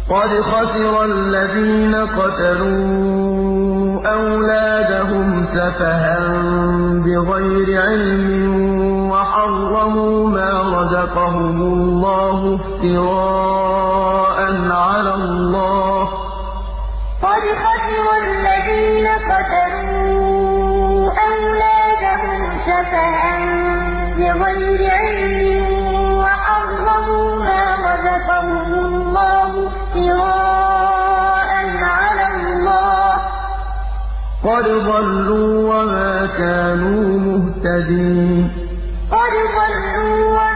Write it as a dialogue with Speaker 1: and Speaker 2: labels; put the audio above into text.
Speaker 1: قَدْ خَسِرَ الَّذِينَ قَتَلُوا أَوْلَادَهُمْ سَفَهًا بِغَيْرِ عِلْمٍ وَحَرَّمُوا مَا رَزَقَهُمُ اللَّهُ افْتِرَاءً عَلَى اللَّهِ ۚ
Speaker 2: قَدْ خَسِرَ الَّذِينَ قَتَلُوا أَوْلَادَهُمْ سَفَهًا بِغَيْرِ عِلْمٍ وَحَرَّمُوا مَا رَزَقَهُمُ اللَّهُ افْتِرَاءً عَلَى اللَّهِ ۚ
Speaker 1: قَدْ ضَلُّوا وَمَا كَانُوا مُهْتَدِينَ